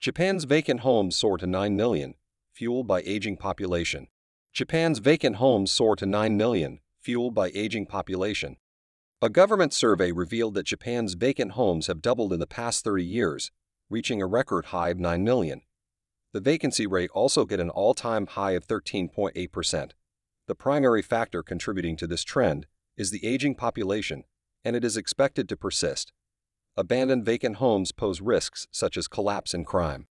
Japan's vacant homes soar to 9 million, fueled by aging population. Japan's vacant homes soar to 9 million, fueled by aging population. A government survey revealed that Japan's vacant homes have doubled in the past 30 years, reaching a record high of 9 million. The vacancy rate also hit an all-time high of 13.8%. The primary factor contributing to this trend is the aging population, and it is expected to persist. Abandoned vacant homes pose risks such as collapse and crime.